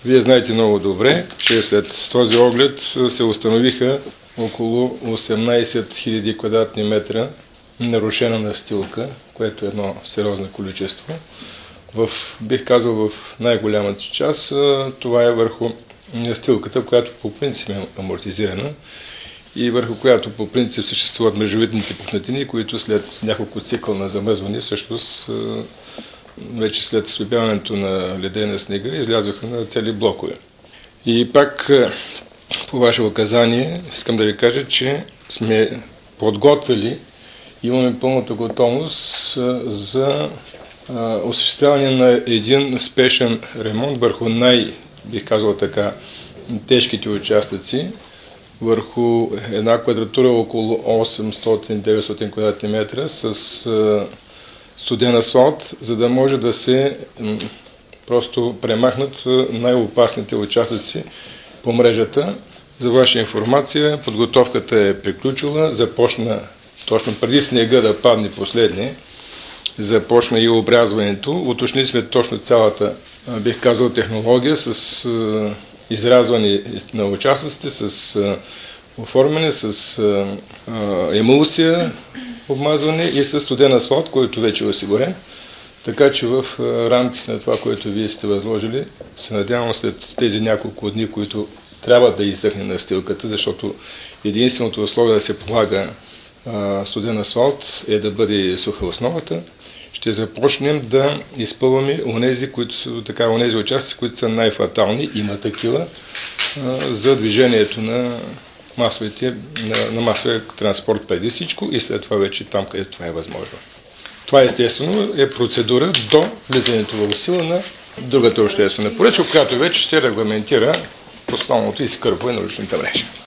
Вие знаете много добре, че след този оглед се установиха около 18 000 квадратни метра нарушена настилка, което е едно сериозно количество. Бих казал, в най-голямата част това е върху настилката, която по принцип е амортизирана и върху която по принцип съществуват мрежовидните пукнатини, които след няколко цикъл на замръзване, всъщност вече след слепяването на леда и на снега, излязоха на цели блокове. И пак по ваше указание искам да ви кажа, че сме подготвили, имаме пълната готовност за осъществяване на един спешен ремонт върху бих казал така, тежките участъци, върху една квадратура около 800-900 квадратни метра с студен асфалт, за да може да се просто премахнат най-опасните участъци по мрежата. За ваша информация, подготовката е приключила, започна точно преди снега да падне последния, започна и обрязването. Уточнили сме точно цялата, бих казал, технология с изрязване на участъците, с оформяне, с емулсия, обмазване и с студен асфалт, който вече е осигурен. Така че в рамките на това, което вие сте възложили, се надявам след тези няколко дни, които трябва да изсъхне настилката, защото единственото условие да се полага студен асфалт е да бъде суха основата. Ще започнем да изпълваме онези участъци, които са най-фатални, има такива, за движението на масовия транспорт преди всичко и след това вече там, където това е възможно. Това естествено е процедура до влизането в сила на другата обществена поръчка, която вече ще регламентира основното изкърпване на уличната мрежа.